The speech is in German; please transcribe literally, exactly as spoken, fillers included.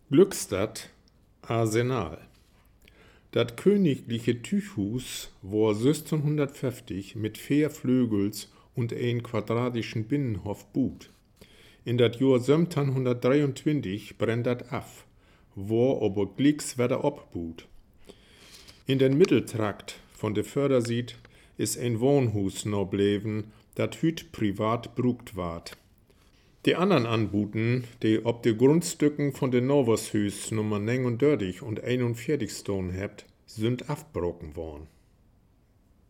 Glückstadt, Arsenal. Dat königliche Tüchhus war sechzehnhundertfünfzig mit vier Flügels und ein quadratischen Binnenhof buht. In dat Jahr siebzehnhundertdreiundzwanzig brennt dat af, war aber glicks wieder abbuht. In den Mitteltrakt von der Fördersied is ein Wohnhus no bleven, dat hüt privat brukt ward. Die anderen Anbuten, die ob de Grundstücken von den Novershus Nummer neununddreißig und einundvierzig stone hebt, sind afbrocken worden.